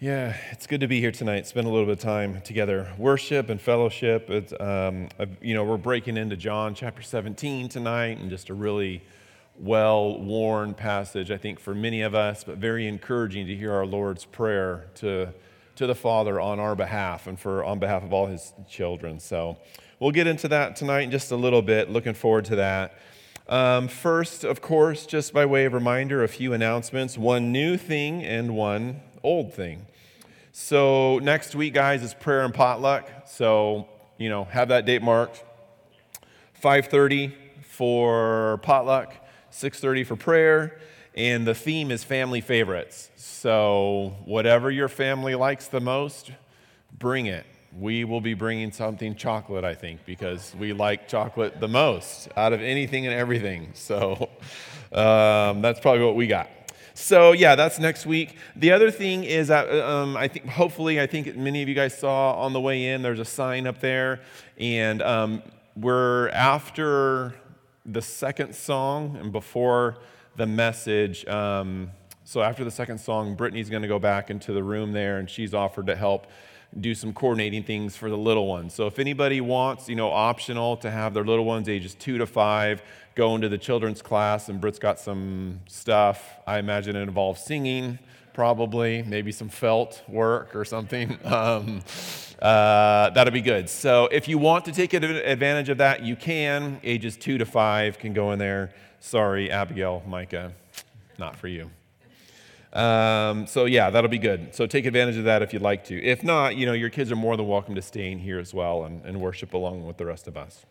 Yeah, it's good to be here tonight. Spend a little bit of time together, worship and fellowship. We're breaking into John chapter 17 tonight, and just a really well-worn passage, I think, for many of us, but very encouraging to hear our Lord's prayer to the Father on our behalf and on behalf of all His children. So we'll get into that tonight in just a little bit. Looking forward to that. First, of course, just by way of reminder, a few announcements. One new thing and one old thing. So next week, guys, is prayer and potluck. So, have that date marked. 5:30 for potluck, 6:30 for prayer, and the theme is family favorites. So whatever your family likes the most, bring it. We will be bringing something chocolate, I think, because we like chocolate the most out of anything and everything. So that's probably what we got. So yeah, that's next week. The other thing is, I think many of you guys saw on the way in, there's a sign up there, and we're after the second song and before the message. So after the second song, Brittany's going to go back into the room there, and she's offered to help do some coordinating things for the little ones. So if anybody wants, optional to have their little ones ages 2 to 5 go into the children's class, and Britt's got some stuff. I imagine it involves singing, probably, maybe some felt work or something. That'll be good. So if you want to take advantage of that, you can. Ages 2 to 5 can go in there. Sorry, Abigail, Micah, not for you. So yeah, that'll be good. So take advantage of that if you'd like to. If not, your kids are more than welcome to stay in here as well and worship along with the rest of us.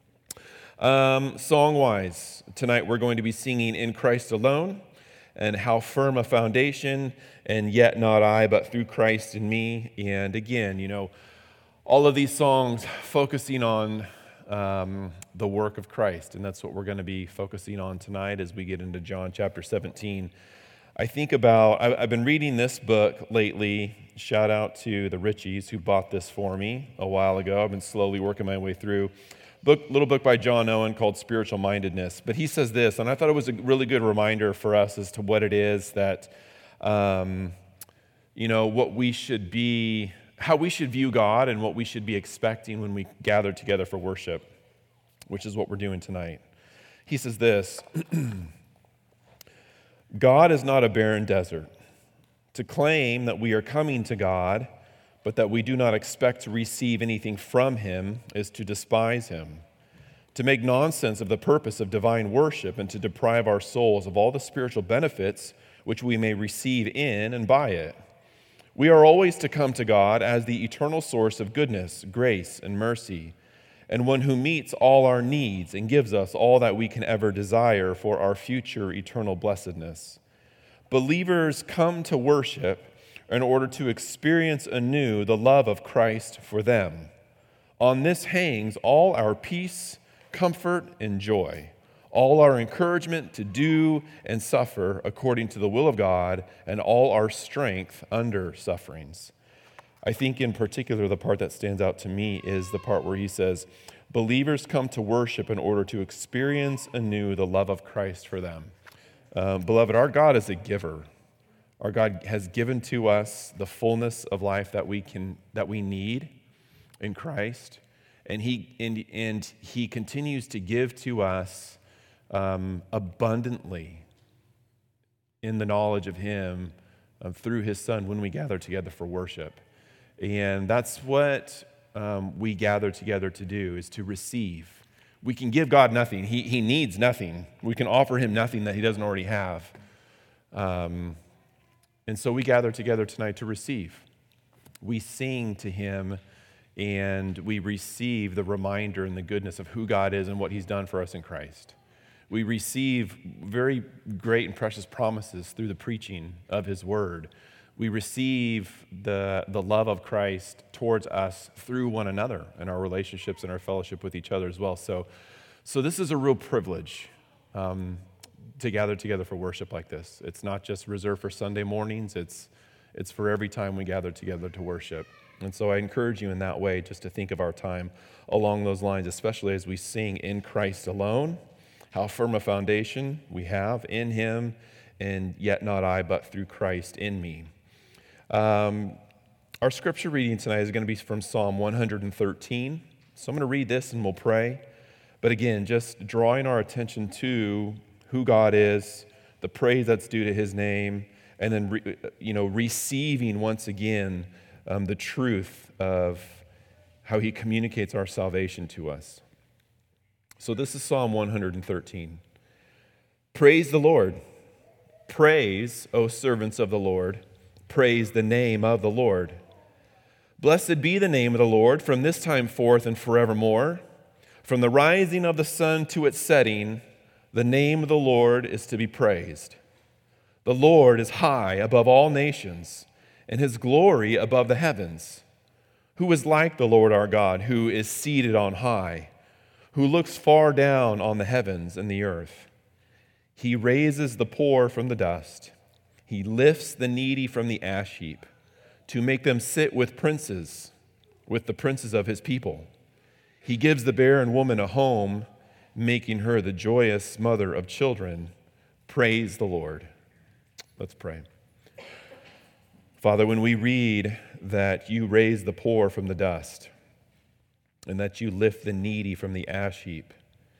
Song-wise, tonight we're going to be singing In Christ Alone and How Firm a Foundation, and Yet Not I, But Through Christ in Me. And again, all of these songs focusing on the work of Christ, and that's what we're going to be focusing on tonight as we get into John chapter 17. I've been reading this book lately. Shout out to the Richies who bought this for me a while ago. I've been slowly working my way through. Little book by John Owen called Spiritual Mindedness. But he says this, and I thought it was a really good reminder for us as to what it is that, what we should be, how we should view God and what we should be expecting when we gather together for worship, which is what we're doing tonight. He says this, God is not a barren desert. To claim that we are coming to God, but that we do not expect to receive anything from Him, is to despise Him. To make nonsense of the purpose of divine worship and to deprive our souls of all the spiritual benefits which we may receive in and by it. We are always to come to God as the eternal source of goodness, grace, and mercy, and one who meets all our needs and gives us all that we can ever desire for our future eternal blessedness. Believers come to worship in order to experience anew the love of Christ for them. On this hangs all our peace, comfort, and joy, all our encouragement to do and suffer according to the will of God, and all our strength under sufferings. I think in particular the part that stands out to me is the part where he says, believers come to worship in order to experience anew the love of Christ for them. Beloved, our God is a giver. Our God has given to us the fullness of life that we need in Christ, and He continues to give to us abundantly in the knowledge of Him through His Son when we gather together for worship. And that's what we gather together to do, is to receive. We can give God nothing. He needs nothing. We can offer Him nothing that He doesn't already have. And so we gather together tonight to receive. We sing to Him, and we receive the reminder and the goodness of who God is and what He's done for us in Christ. We receive very great and precious promises through the preaching of His Word. We receive the love of Christ towards us through one another and our relationships and our fellowship with each other as well. So this is a real privilege to gather together for worship like this. It's not just reserved for Sunday mornings. It's for every time we gather together to worship. And so I encourage you in that way just to think of our time along those lines, especially as we sing In Christ Alone, how firm a foundation we have in Him, and yet not I, but through Christ in me. Our scripture reading tonight is going to be from Psalm 113. So I'm going to read this and we'll pray. But again, just drawing our attention to who God is, the praise that's due to his name, and then receiving once again the truth of how he communicates our salvation to us. So this is Psalm 113. Praise the Lord. Praise, O servants of the Lord. Praise the name of the Lord. Blessed be the name of the Lord from this time forth and forevermore. From the rising of the sun to its setting, the name of the Lord is to be praised. The Lord is high above all nations, and his glory above the heavens. Who is like the Lord our God, who is seated on high, who looks far down on the heavens and the earth? He raises the poor from the dust. He lifts the needy from the ash heap, to make them sit with the princes of his people. He gives the barren woman a home, making her the joyous mother of children. Praise the Lord. Let's pray. Father, when we read that you raise the poor from the dust and that you lift the needy from the ash heap,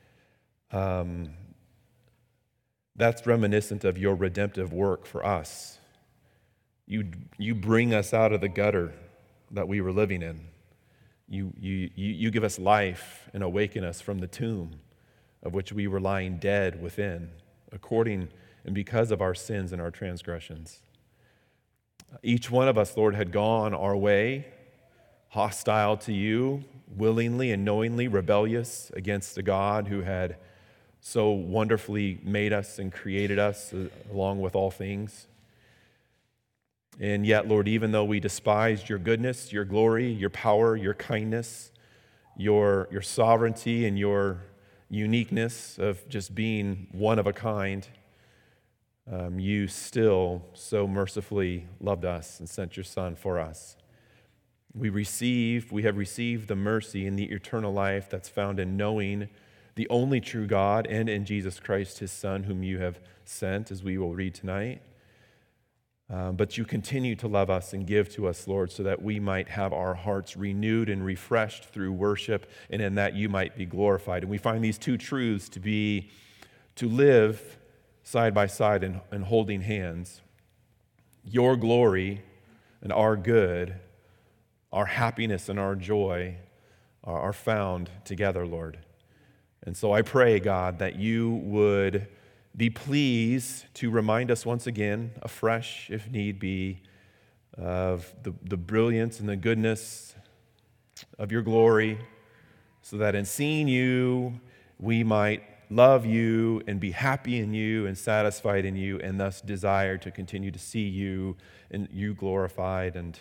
that's reminiscent of your redemptive work for us. You bring us out of the gutter that we were living in. You give us life and awaken us from the tomb of which we were lying dead within, according and because of our sins and our transgressions. Each one of us, Lord, had gone our way, hostile to you, willingly and knowingly rebellious against a God who had so wonderfully made us and created us along with all things. And yet, Lord, even though we despised your goodness, your glory, your power, your kindness, your sovereignty, and your uniqueness of just being one of a kind, you still so mercifully loved us and sent your Son for us. We have received the mercy and the eternal life that's found in knowing the only true God and in Jesus Christ, his Son, whom you have sent, as we will read tonight. But you continue to love us and give to us, Lord, so that we might have our hearts renewed and refreshed through worship, and in that you might be glorified. And we find these two truths to live side by side and holding hands. Your glory and our good, our happiness and our joy are found together, Lord. And so I pray, God, that you would be pleased to remind us once again, afresh if need be, of the brilliance and the goodness of your glory, so that in seeing you, we might love you and be happy in you and satisfied in you, and thus desire to continue to see you and you glorified and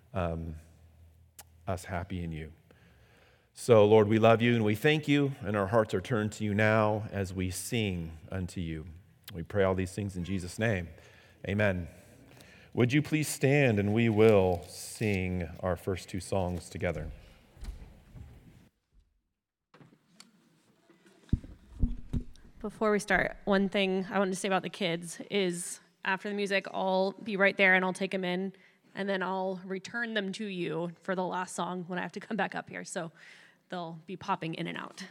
us happy in you. So, Lord, we love you and we thank you, and our hearts are turned to you now as we sing unto you. We pray all these things in Jesus' name. Amen. Would you please stand, and we will sing our first two songs together. Before we start, one thing I wanted to say about the kids is after the music, I'll be right there and I'll take them in, and then I'll return them to you for the last song when I have to come back up here. So they'll be popping in and out.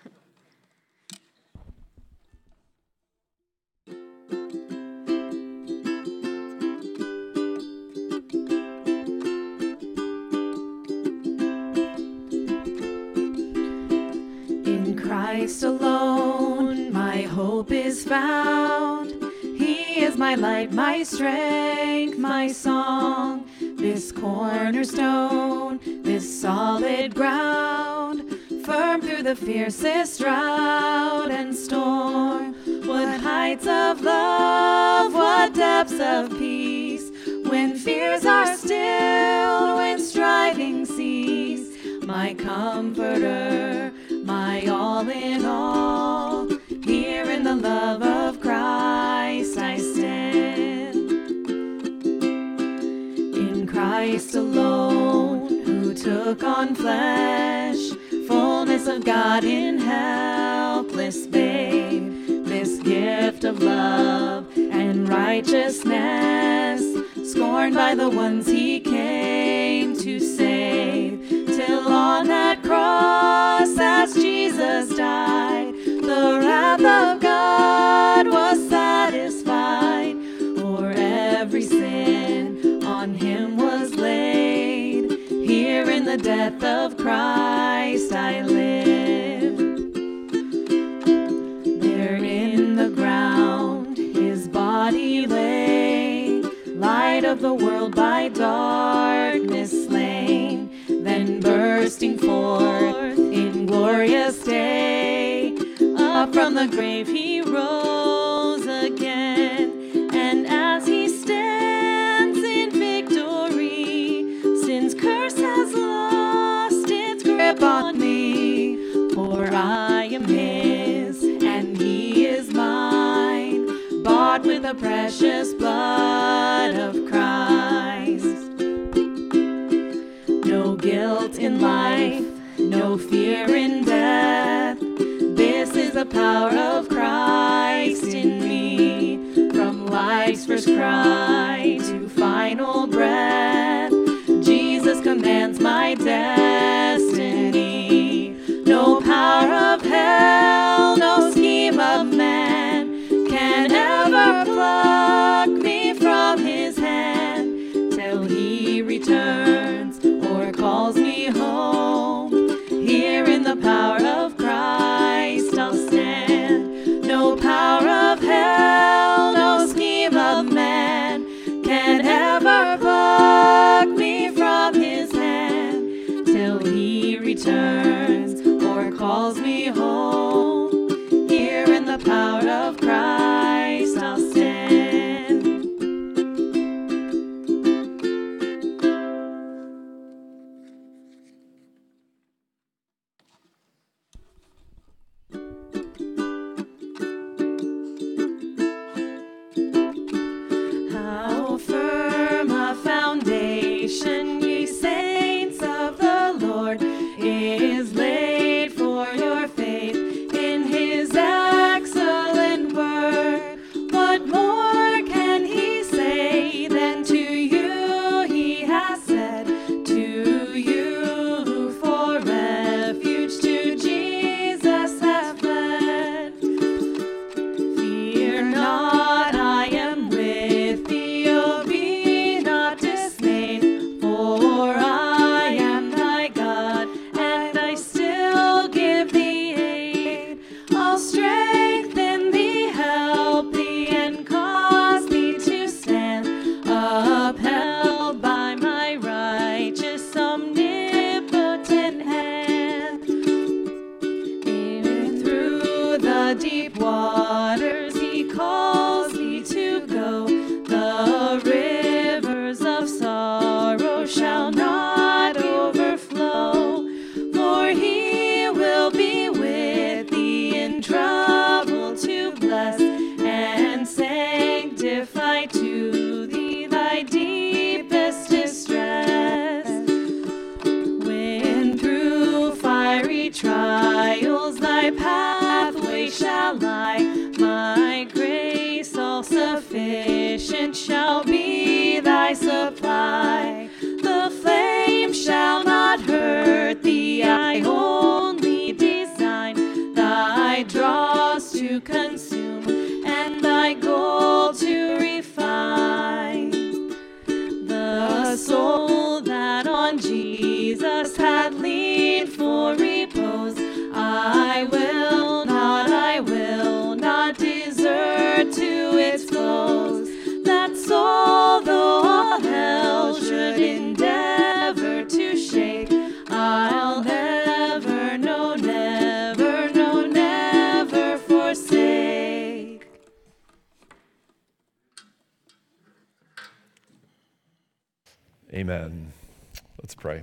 In Christ alone, my hope is found. He is my light, my strength, my song. This cornerstone, this solid ground, firm through the fiercest drought and storm. What heights of love, what depths of peace, when fears are still, when striving cease. My comforter, my all in all, here in the love of Christ I stand. In Christ alone, who took on flesh, fullness of God in helpless babe, this gift of love and righteousness, scorn scorned by the ones he came to save, till on that cross as Jesus died, the wrath of God was satisfied, for every sin on him was laid. Here in the death of Christ I live. There in the ground his body lay, light of the world by darkness slain, then bursting forth in glorious day, up from the grave he rose again, and as he stands in victory, sin's curse has lost its grip on me, for I am his and he is mine, bought with the precious blood of Christ. No guilt in life, no fear in death, this is the power of Christ in me. From life's first cry to final breath, Jesus commands my destiny. No power of hell, no scheme of man can ever pluck me from his hand, till he returns or calls me home. Here in the power of Christ I'll stand. No power of hell, no scheme of man can ever pluck me from his hand, till he returns or calls me home. Here in the power of Christ I'll stand. How firm a foundation, ye saints of the Lord, is laid for your faith in his excellent word. What more can he say than to you he has said? To you who for refuge to Jesus have fled. Fear not, I am with thee, oh be not dismayed, for I am thy God, and I still give thee aid. I'll strengthen thee, help thee, and cause thee to stand, upheld by my righteous omnipotent hand. Even through the deep waters he calls me to go, the rivers of sorrow shall not overflow, for he will be with thee in trouble to bless and sanctify to thee thy deepest distress. When through fiery trials thy pathway shall lie, my grace all sufficient shall be thy supply. The flame shall not hurt thee, I only design thy dross to consume and thy gold to refine. The soul that on Jesus had leaned for repose, I will not desert to its foes. That soul, though all hell should endeavor to shake, I'll never, no, never, no, never forsake. Amen. Let's pray.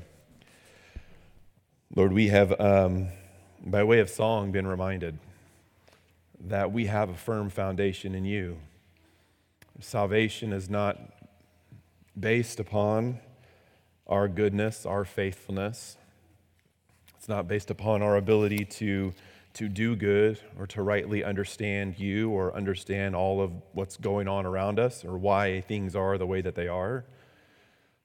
Lord, we have, by way of song, been reminded that we have a firm foundation in you. Salvation is not based upon our goodness, our faithfulness. It's not based upon our ability to do good or to rightly understand you or understand all of what's going on around us or why things are the way that they are.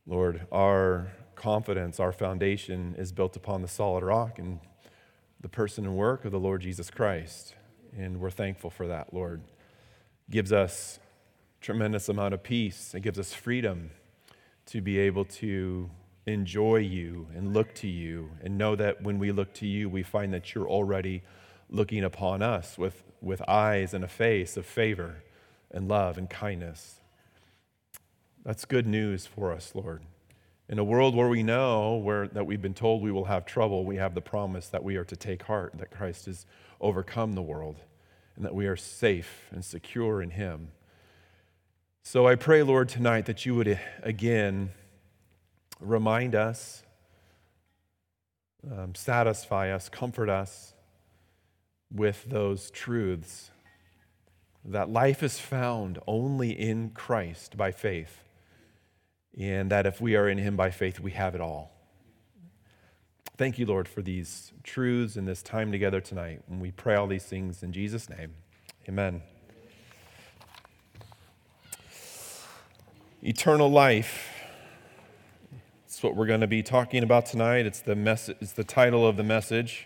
Lord, our confidence, our foundation is built upon the solid rock and the person and work of the Lord Jesus Christ. And we're thankful for that, Lord. It gives us tremendous amount of peace. It gives us freedom to be able to enjoy you and look to you and know that when we look to you, we find that you're already looking upon us with eyes and a face of favor and love and kindness. That's good news for us, Lord. In a world where we know that we've been told we will have trouble, we have the promise that we are to take heart, that Christ has overcome the world, and that we are safe and secure in him. So I pray, Lord, tonight that you would again remind us, satisfy us, comfort us with those truths, that life is found only in Christ by faith, and that if we are in him by faith, we have it all. Thank you, Lord, for these truths and this time together tonight. And we pray all these things in Jesus' name. Amen. Eternal life. That's what we're going to be talking about tonight. It's the title of the message.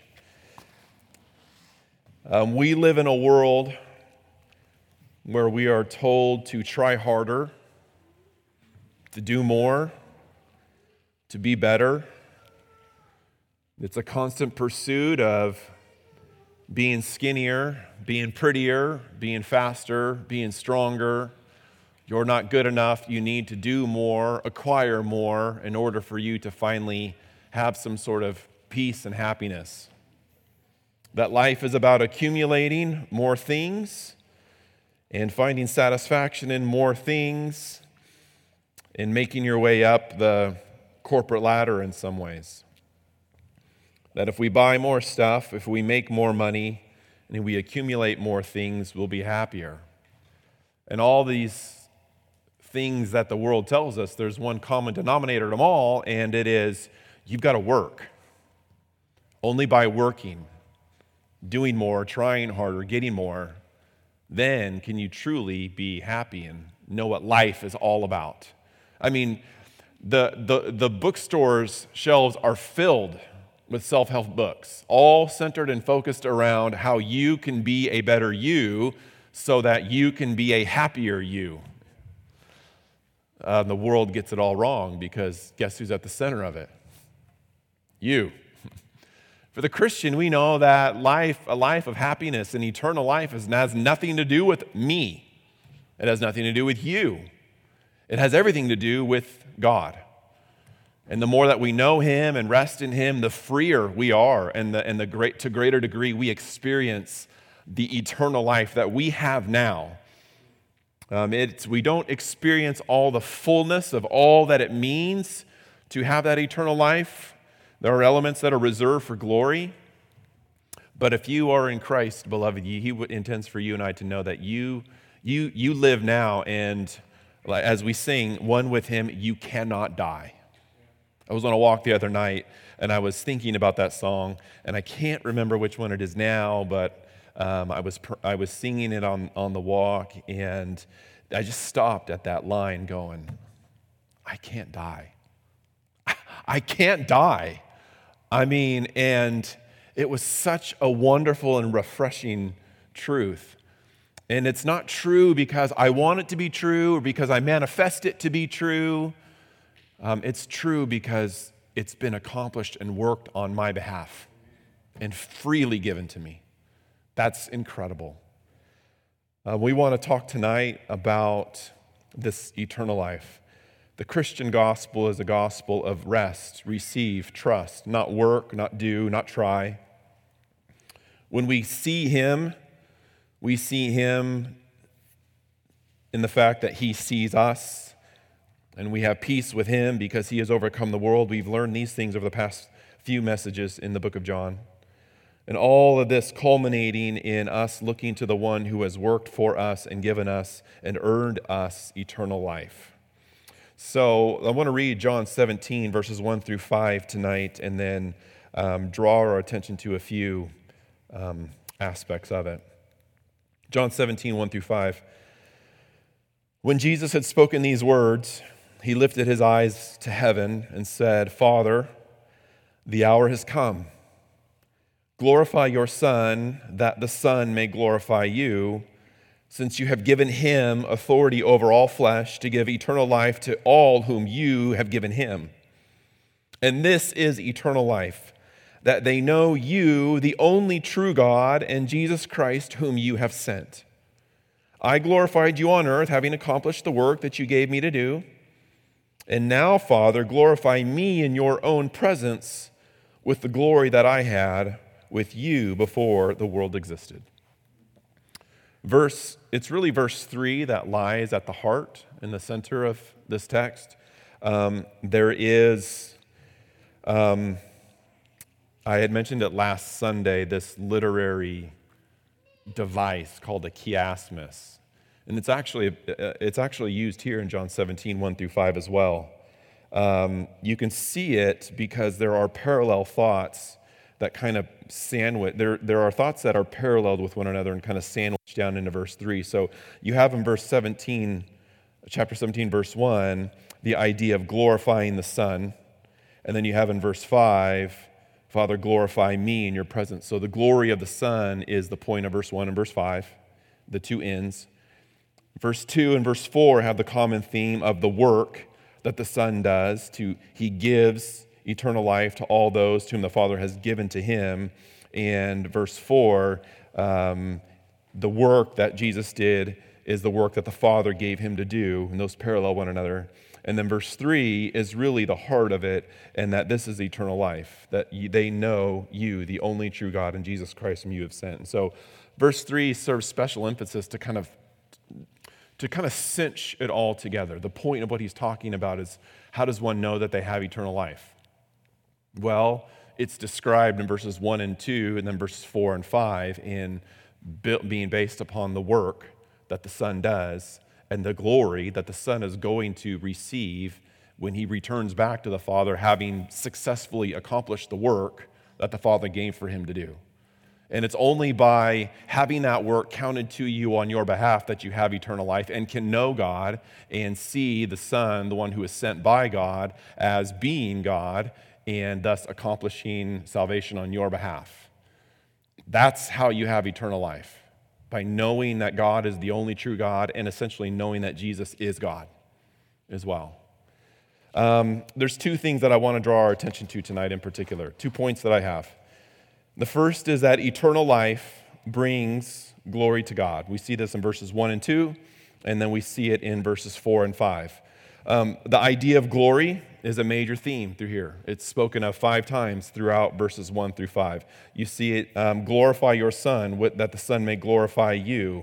We live in a world where we are told to try harder, to do more, to be better. It's a constant pursuit of being skinnier, being prettier, being faster, being stronger. You're not good enough. You need to do more, acquire more in order for you to finally have some sort of peace and happiness. That life is about accumulating more things and finding satisfaction in more things and making your way up the corporate ladder in some ways. That if we buy more stuff, if we make more money, and we accumulate more things, we'll be happier. And all these things that the world tells us, there's one common denominator to them all, and it is you've got to work. Only by working, doing more, trying harder, getting more, then can you truly be happy and know what life is all about. I mean, the bookstore's shelves are filled with self-help books, all centered and focused around how you can be a better you so that you can be a happier you. The world gets it all wrong because guess who's at the center of it? You. For the Christian, we know that a life of happiness and eternal life has nothing to do with me. It has nothing to do with you. It has everything to do with God. And the more that we know him and rest in him, the freer we are, and to greater degree we experience the eternal life that we have now. We don't experience all the fullness of all that it means to have that eternal life. There are elements that are reserved for glory. But if you are in Christ, beloved, he intends for you and I to know that you live now, and as we sing, one with him, you cannot die. I was on a walk the other night, and I was thinking about that song, and I can't remember which one it is now, but I was singing it on the walk, and I just stopped at that line going, I can't die. I can't die. I mean, and it was such a wonderful and refreshing truth. And it's not true because I want it to be true or because I manifest it to be true. It's true because it's been accomplished and worked on my behalf and freely given to me. That's incredible. We want to talk tonight about this eternal life. The Christian gospel is a gospel of rest, receive, trust, not work, not do, not try. When we see him in the fact that he sees us, and we have peace with him because he has overcome the world. We've learned these things over the past few messages in the book of John. And all of this culminating in us looking to the one who has worked for us and given us and earned us eternal life. So I want to read John 17, verses 1 through 5 tonight, and then draw our attention to a few aspects of it. John 17, 1 through 5. When Jesus had spoken these words, he lifted his eyes to heaven and said, Father, the hour has come. Glorify your Son, that the Son may glorify you, since you have given him authority over all flesh to give eternal life to all whom you have given him. And this is eternal life, that they know you, the only true God, and Jesus Christ, whom you have sent. I glorified you on earth, having accomplished the work that you gave me to do. And now, Father, glorify me in your own presence with the glory that I had with you before the world existed. It's really verse 3 that lies at the heart in the center of this text. There is, I had mentioned it last Sunday, this literary device called a chiasmus. And it's actually used here in John 17, 1 through 5 as well. You can see it because there are parallel thoughts that kind of sandwich. There are thoughts that are paralleled with one another and kind of sandwich down into verse 3. So you have in verse 17, chapter 17, verse 1, the idea of glorifying the Son. And then you have in verse 5, Father, glorify me in your presence. So the glory of the Son is the point of verse 1 and verse 5, the two ends. Verse 2 and verse 4 have the common theme of the work that the Son does. He gives eternal life to all those to whom the Father has given to him. And verse 4, the work that Jesus did is the work that the Father gave him to do, and those parallel one another. And then verse 3 is really the heart of it, and that this is eternal life, that they know you, the only true God, and Jesus Christ whom you have sent. And so verse 3 serves special emphasis to kind of cinch it all together. The point of what he's talking about is, how does one know that they have eternal life? Well, it's described in verses 1 and 2, and then verses 4 and 5 in being based upon the work that the Son does and the glory that the Son is going to receive when he returns back to the Father, having successfully accomplished the work that the Father gave for him to do. And it's only by having that work counted to you on your behalf that you have eternal life and can know God and see the Son, the one who is sent by God, as being God, and thus accomplishing salvation on your behalf. That's how you have eternal life, by knowing that God is the only true God and essentially knowing that Jesus is God as well. There's two things that I want to draw our attention to tonight in particular, 2 points that I have. The first is that eternal life brings glory to God. We see this in verses 1 and 2, and then we see it in verses 4 and 5. The idea of glory is a major theme through here. It's spoken of 5 times throughout verses 1 through 5. You see it, glorify your Son, that the Son may glorify you.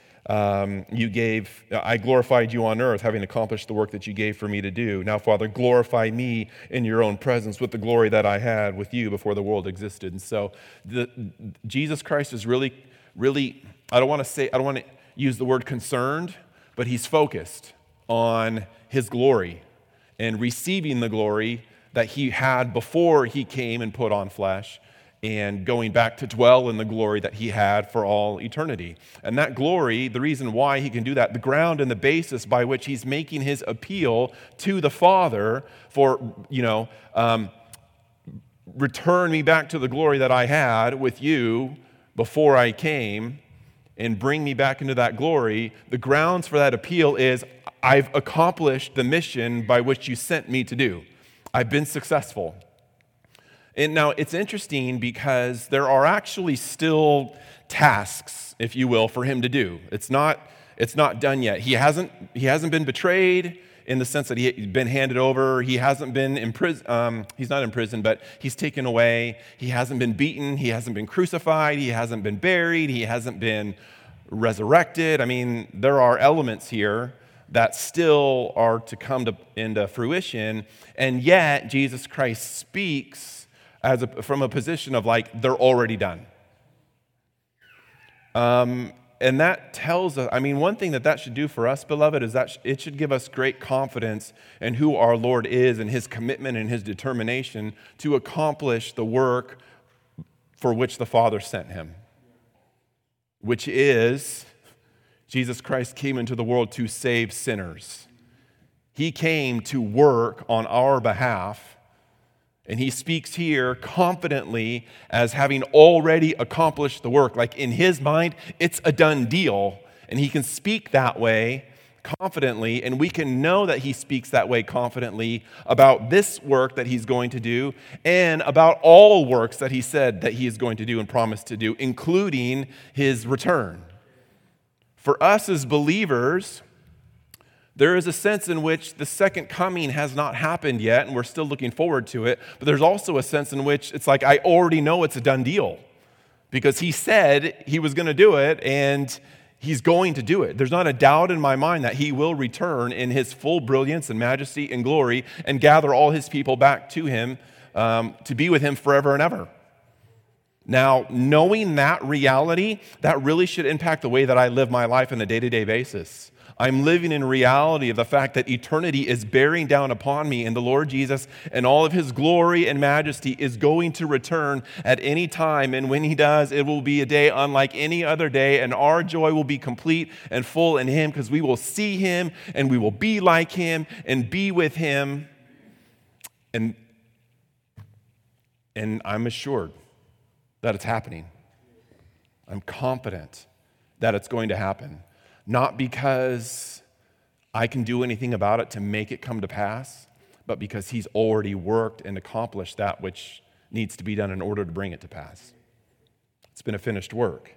I glorified you on earth, having accomplished the work that you gave for me to do. Now, Father, glorify me in your own presence with the glory that I had with you before the world existed. And so Jesus Christ is really, I don't want to use the word concerned, but he's focused on his glory and receiving the glory that he had before he came and put on flesh, and going back to dwell in the glory that he had for all eternity. And that glory, the reason why he can do that, the ground and the basis by which he's making his appeal to the Father for, return me back to the glory that I had with you before I came, and bring me back into that glory. The grounds for that appeal is, I've accomplished the mission by which you sent me to do. I've been successful. And now it's interesting because there are actually still tasks, if you will, for him to do. It's not done yet. He hasn't been betrayed in the sense that he's been handed over. He hasn't been in prison. He's not in prison, but he's taken away. He hasn't been beaten. He hasn't been crucified. He hasn't been buried. He hasn't been resurrected. I mean, there are elements here that still are to come into fruition, and yet Jesus Christ speaks from a position of like, they're already done. And that tells us, one thing that should do for us, beloved, is that it should give us great confidence in who our Lord is and his commitment and his determination to accomplish the work for which the Father sent him, which is Jesus Christ came into the world to save sinners. He came to work on our behalf, and he speaks here confidently as having already accomplished the work. Like in his mind, it's a done deal, and he can speak that way confidently, and we can know that he speaks that way confidently about this work that he's going to do and about all works that he said that he is going to do and promised to do, including his return. For us as believers, there is a sense in which the second coming has not happened yet, and we're still looking forward to it, but there's also a sense in which it's like I already know it's a done deal because he said he was going to do it, and he's going to do it. There's not a doubt in my mind that he will return in his full brilliance and majesty and glory and gather all his people back to him to be with him forever and ever. Now, knowing that reality, that really should impact the way that I live my life on a day-to-day basis. I'm living in reality of the fact that eternity is bearing down upon me, and the Lord Jesus and all of his glory and majesty is going to return at any time. And when he does, it will be a day unlike any other day, and our joy will be complete and full in him because we will see him and we will be like him and be with him. And I'm assured that it's happening. I'm confident that it's going to happen. Not because I can do anything about it to make it come to pass, but because he's already worked and accomplished that which needs to be done in order to bring it to pass. It's been a finished work.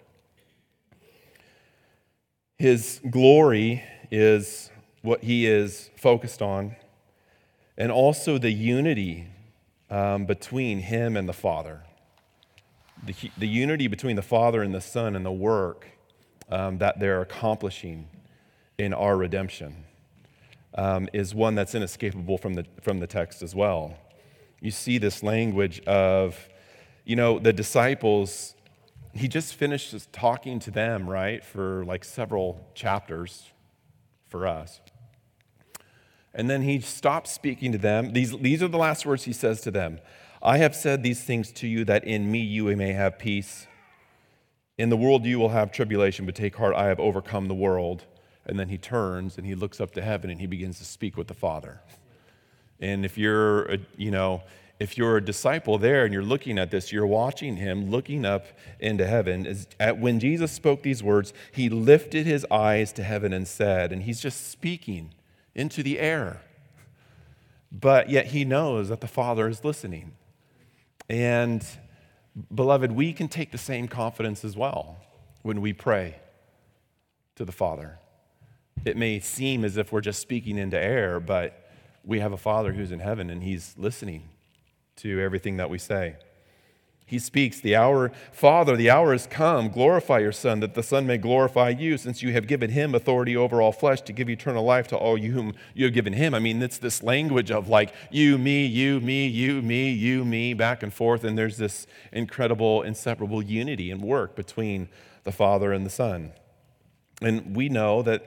His glory is what he is focused on, and also the unity between him and the Father. The unity between the Father and the Son and the work that they're accomplishing in our redemption is one that's inescapable from the text as well. You see this language of, the disciples, he just finished talking to them, right, for like several chapters for us. And then he stops speaking to them. These are the last words he says to them. I have said these things to you that in me you may have peace. In the world you will have tribulation, but take heart, I have overcome the world. And then he turns and he looks up to heaven and he begins to speak with the Father. And if you're a disciple there and you're looking at this, you're watching him looking up into heaven. When Jesus spoke these words, he lifted his eyes to heaven and said, and he's just speaking into the air. But yet he knows that the Father is listening. And beloved, we can take the same confidence as well when we pray to the Father. It may seem as if we're just speaking into air, but we have a Father who's in heaven and he's listening to everything that we say. He speaks, Father, the hour has come. Glorify your Son, that the Son may glorify you, since you have given him authority over all flesh to give eternal life to all you whom you have given him. I mean, it's this language of like you, me, you, me, you, me, you, me, back and forth. And there's this incredible, inseparable unity and work between the Father and the Son. And we know that,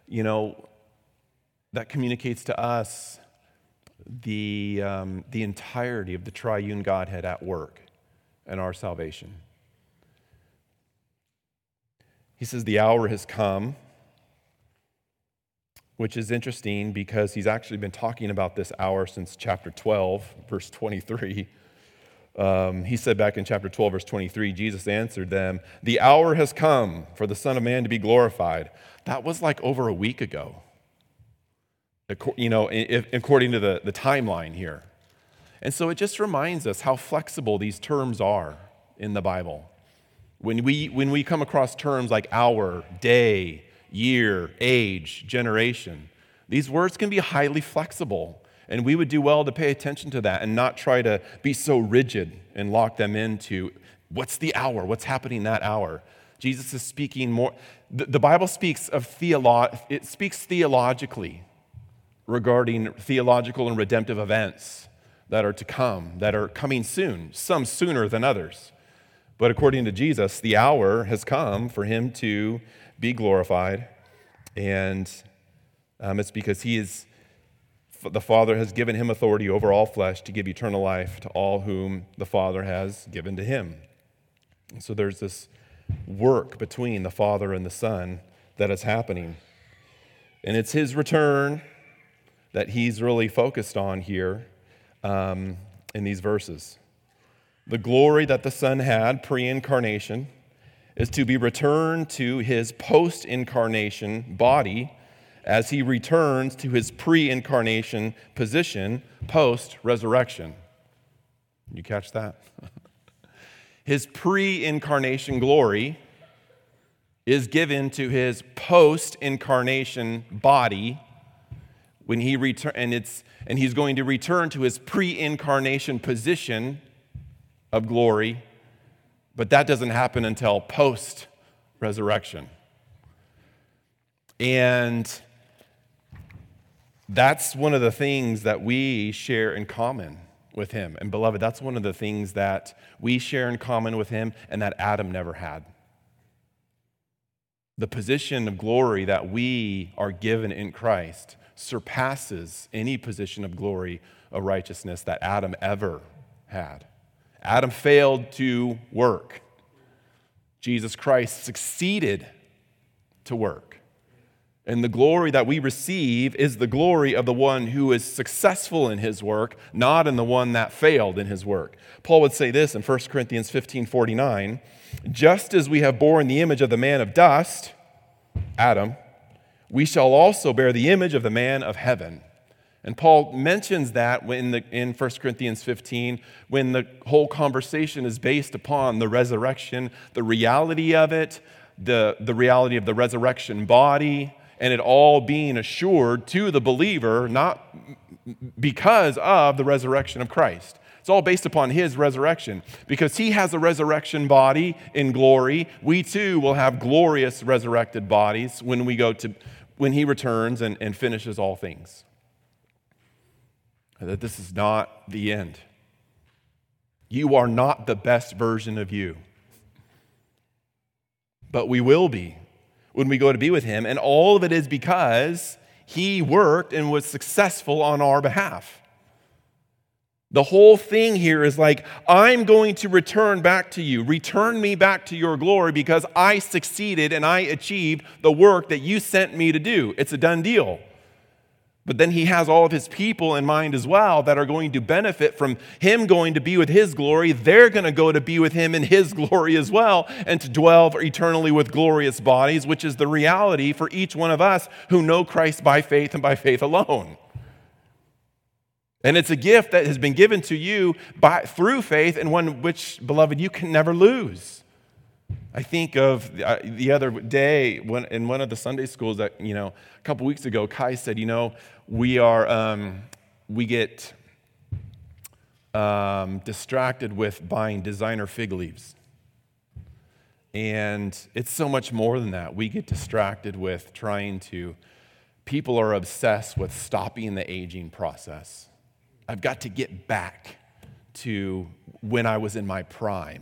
that communicates to us the entirety of the triune Godhead at work and our salvation. He says the hour has come, which is interesting because he's actually been talking about this hour since chapter 12, verse 23. He said back in chapter 12, verse 23, Jesus answered them, the hour has come for the Son of Man to be glorified. That was like over a week ago, according to the timeline here. And so it just reminds us how flexible these terms are in the Bible. When we come across terms like hour, day, year, age, generation, these words can be highly flexible. And we would do well to pay attention to that and not try to be so rigid and lock them into what's the hour, what's happening that hour. Jesus is speaking more. The Bible speaks it speaks theologically regarding theological and redemptive events that are to come, that are coming soon, some sooner than others. But according to Jesus, the hour has come for him to be glorified, and it's because the Father has given him authority over all flesh to give eternal life to all whom the Father has given to him. And so there's this work between the Father and the Son that is happening. And it's his return that he's really focused on here in these verses. The glory that the Son had pre-incarnation is to be returned to his post-incarnation body as he returns to his pre-incarnation position post-resurrection. You catch that? His pre-incarnation glory is given to his post-incarnation body when he and he's going to return to his pre-incarnation position of glory, but that doesn't happen until post-resurrection. And that's one of the things that we share in common with him. And beloved, that's one of the things that we share in common with him and that Adam never had. The position of glory that we are given in Christ surpasses any position of glory or righteousness that Adam ever had. Adam failed to work. Jesus Christ succeeded to work. And the glory that we receive is the glory of the one who is successful in his work, not in the one that failed in his work. Paul would say this in 1 Corinthians 15:49, just as we have borne the image of the man of dust, Adam, we shall also bear the image of the man of heaven. And Paul mentions that in 1 Corinthians 15, when the whole conversation is based upon the resurrection, the reality of it, the reality of the resurrection body, and it all being assured to the believer, not because of the resurrection of Christ. It's all based upon his resurrection. Because he has a resurrection body in glory, we too will have glorious resurrected bodies when he returns and finishes all things. That this is not the end. You are not the best version of you. But we will be when we go to be with him, and all of it is because he worked and was successful on our behalf. The whole thing here is like, I'm going to return back to you. Return me back to your glory because I succeeded and I achieved the work that you sent me to do. It's a done deal. But then he has all of his people in mind as well that are going to benefit from him going to be with his glory. They're going to go to be with him in his glory as well and to dwell eternally with glorious bodies, which is the reality for each one of us who know Christ by faith and by faith alone. And it's a gift that has been given to you through faith, and one which, beloved, you can never lose. I think of the other day in one of the Sunday schools that, a couple weeks ago, Kai said, we get distracted with buying designer fig leaves. And it's so much more than that. We get distracted with people are obsessed with stopping the aging process. I've got to get back to when I was in my prime.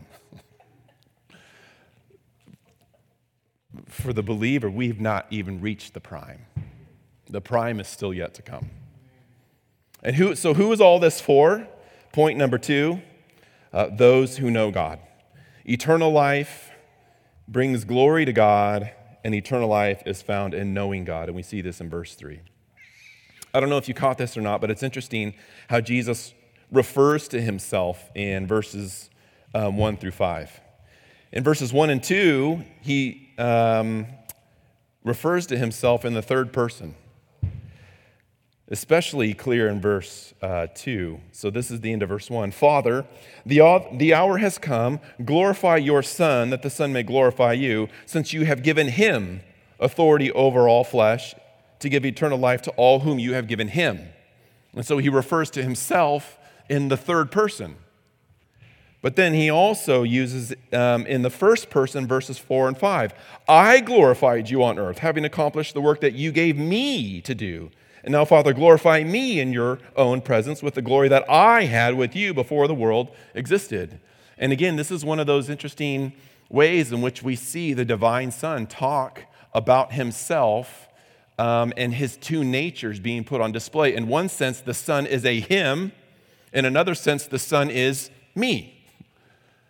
For the believer, we've not even reached the prime. The prime is still yet to come. And who is all this for? Point number 2, those who know God. Eternal life brings glory to God, and eternal life is found in knowing God. And we see this in verse 3. I don't know if you caught this or not, but it's interesting how Jesus refers to himself in verses 1 through 5. In verses 1 and 2, he refers to himself in the third person, especially clear in verse 2. So this is the end of verse 1. Father, the hour has come. Glorify your Son, that the Son may glorify you, since you have given him authority over all flesh, to give eternal life to all whom you have given him. And so he refers to himself in the third person. But then he also uses in the first person, verses 4 and 5. I glorified you on earth, having accomplished the work that you gave me to do. And now, Father, glorify me in your own presence with the glory that I had with you before the world existed. And again, this is one of those interesting ways in which we see the divine Son talk about himself and his two natures being put on display. In one sense, the Son is a him. In another sense, the Son is me.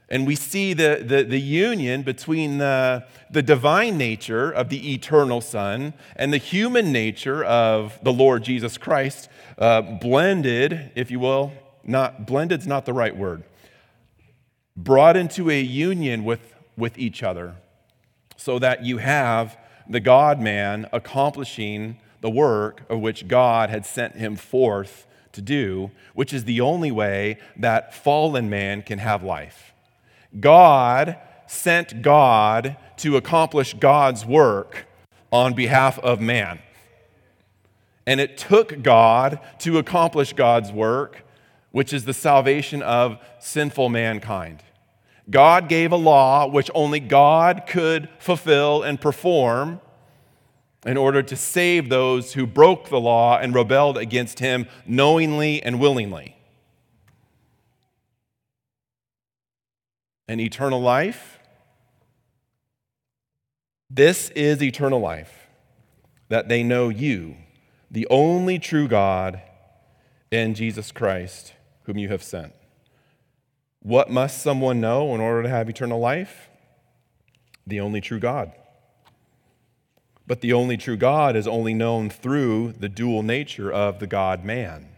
And we see the union between the divine nature of the eternal Son and the human nature of the Lord Jesus Christ, blended, if you will. Blended's not the right word. Brought into a union with each other so that you have the God-man accomplishing the work of which God had sent him forth to do, which is the only way that fallen man can have life. God sent God to accomplish God's work on behalf of man. And it took God to accomplish God's work, which is the salvation of sinful mankind. God gave a law which only God could fulfill and perform in order to save those who broke the law and rebelled against him knowingly and willingly. And eternal life, this is eternal life, that they know you, the only true God, and Jesus Christ, whom you have sent. What must someone know in order to have eternal life? The only true God. But the only true God is only known through the dual nature of the God-man.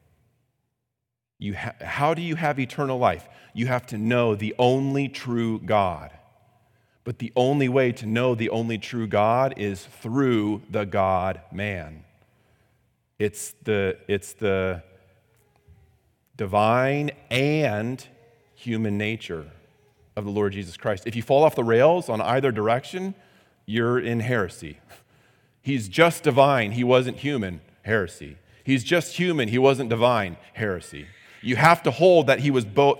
How do you have eternal life? You have to know the only true God. But the only way to know the only true God is through the God-man. It's the divine and human nature of the Lord Jesus Christ. If you fall off the rails on either direction, you're in heresy. He's just divine, he wasn't human, heresy. He's just human, he wasn't divine, heresy. You have to hold that he was both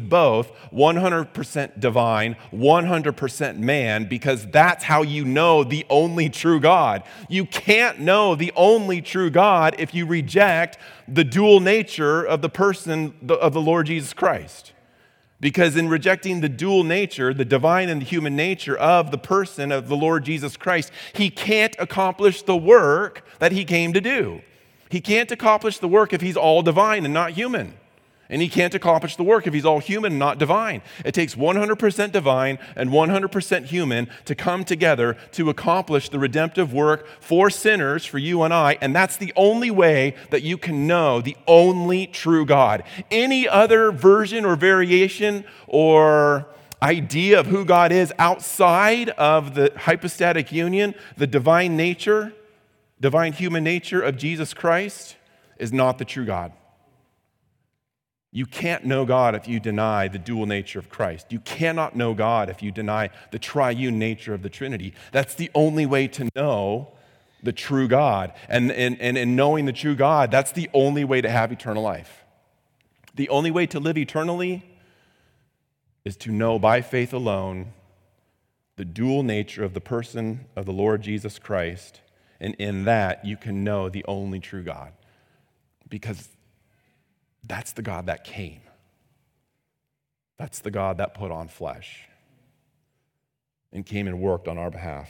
100% divine, 100% man, because that's how you know the only true God. You can't know the only true God if you reject the dual nature of the person of the Lord Jesus Christ. Because in rejecting the dual nature, the divine and the human nature of the person of the Lord Jesus Christ, he can't accomplish the work that he came to do. He can't accomplish the work if he's all divine and not human. And he can't accomplish the work if he's all human and not divine. It takes 100% divine and 100% human to come together to accomplish the redemptive work for sinners, for you and I, and that's the only way that you can know the only true God. Any other version or variation or idea of who God is outside of the hypostatic union, the divine nature, divine human nature of Jesus Christ, is not the true God. You can't know God if you deny the dual nature of Christ. You cannot know God if you deny the triune nature of the Trinity. That's the only way to know the true God. And in knowing the true God, that's the only way to have eternal life. The only way to live eternally is to know by faith alone the dual nature of the person of the Lord Jesus Christ. And in that, you can know the only true God. Because that's the God that came. That's the God that put on flesh and came and worked on our behalf.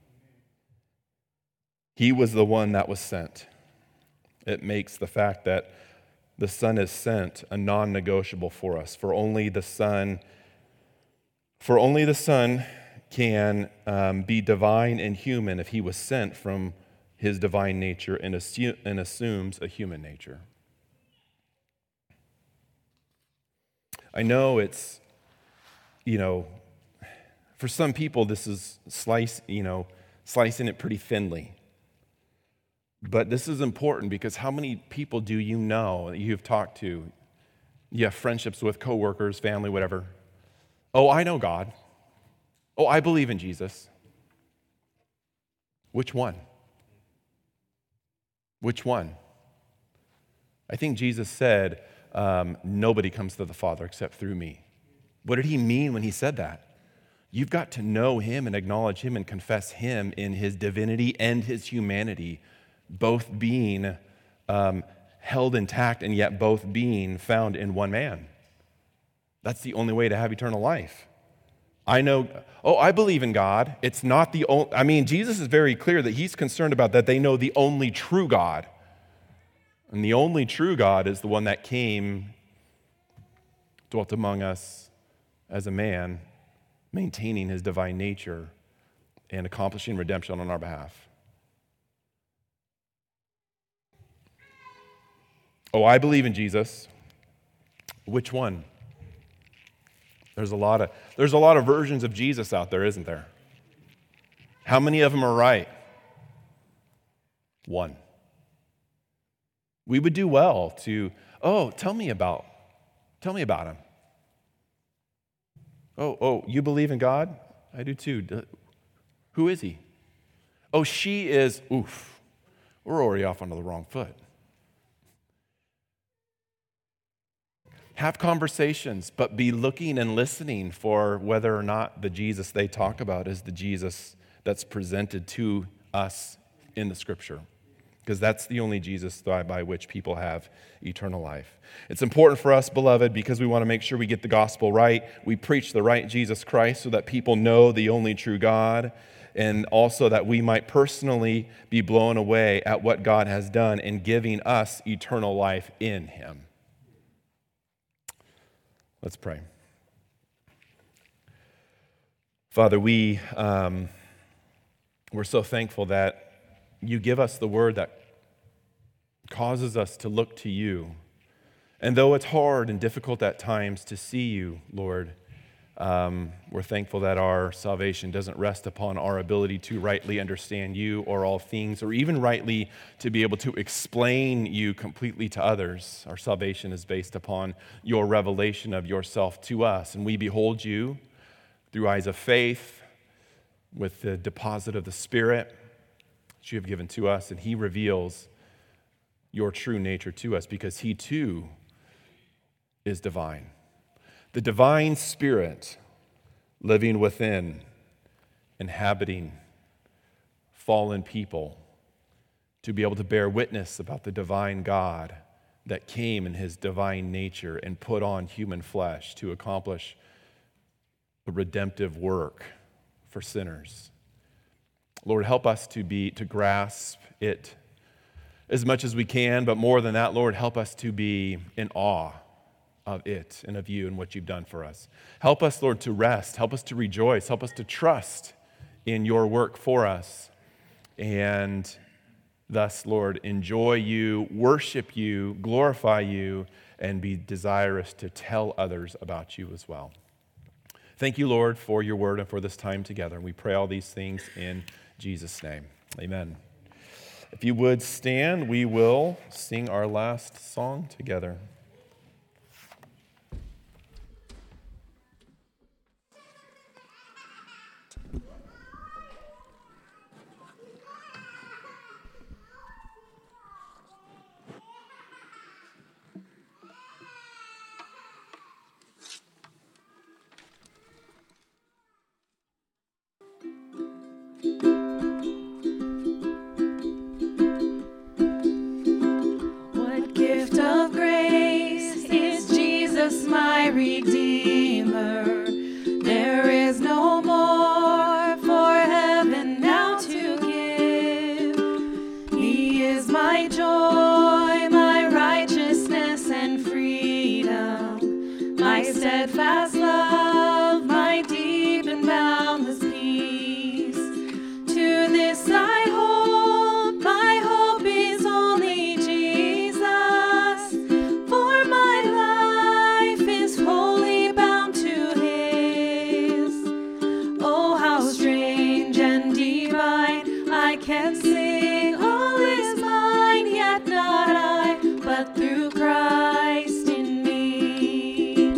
He was the one that was sent. It makes the fact that the Son is sent a non-negotiable for us. For only the Son can be divine and human if he was sent from his divine nature and assumes a human nature. I know it's, for some people this is slicing it pretty thinly. But this is important because how many people do you know that you've talked to? You have friendships with coworkers, family, whatever. Oh, I know God. Oh, I believe in Jesus. Which one? Which one? I think Jesus said, nobody comes to the Father except through me. What did he mean when he said that? You've got to know him and acknowledge him and confess him in his divinity and his humanity, both being held intact and yet both being found in one man. That's the only way to have eternal life. I believe in God. It's not the only, Jesus is very clear that he's concerned about that they know the only true God. And the only true God is the one that came, dwelt among us, as a man, maintaining his divine nature and accomplishing redemption on our behalf. Oh, I believe in Jesus. Which one? There's a lot of versions of Jesus out there, isn't there? How many of them are right? One. We would do well to, tell me about him. Oh, you believe in God? I do too. Who is he? Oh, she is, we're already off onto the wrong foot. Have conversations, but be looking and listening for whether or not the Jesus they talk about is the Jesus that's presented to us in the Scripture. Because that's the only Jesus by which people have eternal life. It's important for us, beloved, because we want to make sure we get the gospel right. We preach the right Jesus Christ so that people know the only true God, and also that we might personally be blown away at what God has done in giving us eternal life in Him. Let's pray. Father, we're so thankful that you give us the word that causes us to look to you. And though it's hard and difficult at times to see you, Lord, we're thankful that our salvation doesn't rest upon our ability to rightly understand you or all things, or even rightly to be able to explain you completely to others. Our salvation is based upon your revelation of yourself to us, and we behold you through eyes of faith with the deposit of the Spirit that you have given to us, and He reveals your true nature to us because He too is divine. The divine Spirit living within, inhabiting fallen people to be able to bear witness about the divine God that came in His divine nature and put on human flesh to accomplish a redemptive work for sinners. Lord, help us to grasp it as much as we can, but more than that, Lord, help us to be in awe of it and of you and what you've done for us. Help us, Lord, to rest. Help us to rejoice. Help us to trust in your work for us. And thus, Lord, enjoy you, worship you, glorify you, and be desirous to tell others about you as well. Thank you, Lord, for your word and for this time together. And we pray all these things in Jesus' name. Amen. If you would stand, we will sing our last song together. My Redeemer, there is no more for heaven now to give. He is my joy, my righteousness and freedom, my steadfast love, my deep and boundless peace. To this I hold, my hope is only Jesus, for my life is wholly bound to His. Oh, how strange and divine, I can sing all is mine, yet not I, but through Christ in me.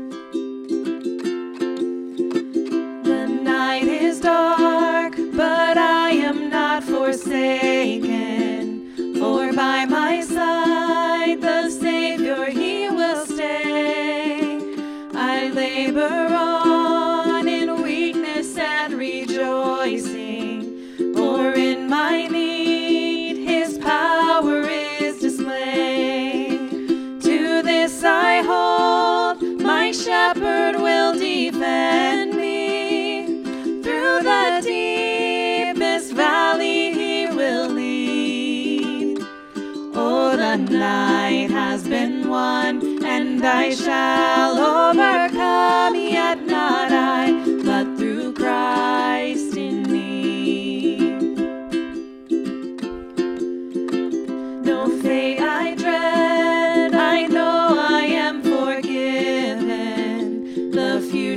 The night is dark, but I am not forsaken, for by my side the Savior He will stay. I labor on in weakness and rejoicing, for in my need His power is displayed. To this I hold, my shepherd will defend me. Through the deepest valley He will lead. Oh, the night has been won, and I shall overcome, yet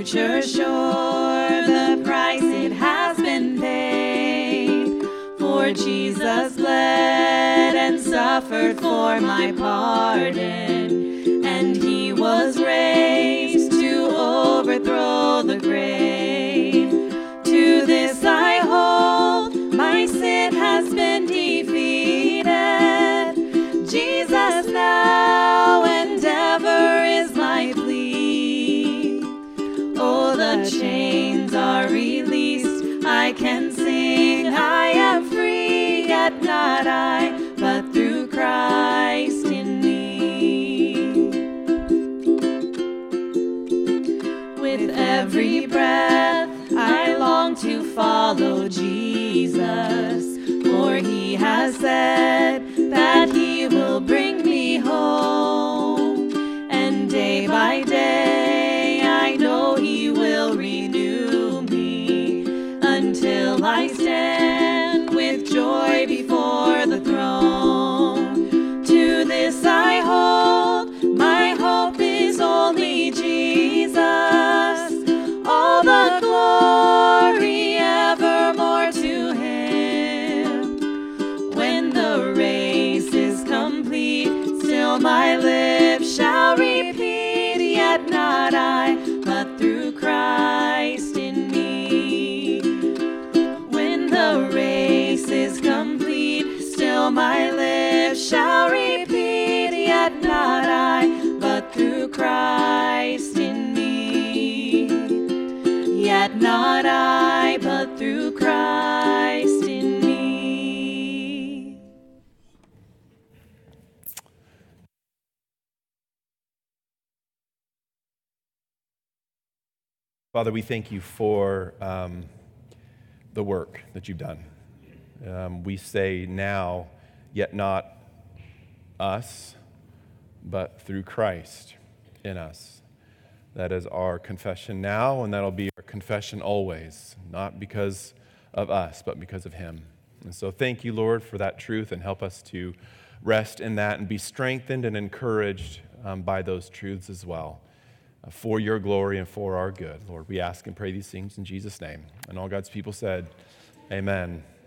future sure, the price it has been paid. For Jesus bled and suffered for my pardon, and he was raised to overthrow the grave. To this I hold, my sin has been defeated. Jesus now and ever is my plea. Oh, the chains are released, I can sing, I am free, yet not I, but through Christ in me. With every breath I long to follow Jesus, for he has said that he will bring me home, and day by day I know he will renew me until I stand with joy before the throne. To this I hold, my hope is only Jesus, all the glory evermore to him. When the race is complete, still my lips shall repeat, yet not I, but through Christ in me. When the race is complete, still my lips shall repeat, yet not I, but through Christ in me. Yet not I, but through Christ in me. Father, we thank you for the work that you've done. We say now, yet not us, but through Christ in us. That is our confession now, and that'll be our confession always, not because of us, but because of him. And so thank you, Lord, for that truth, and help us to rest in that and be strengthened and encouraged by those truths as well, for your glory and for our good. Lord, we ask and pray these things in Jesus' name. And all God's people said, amen.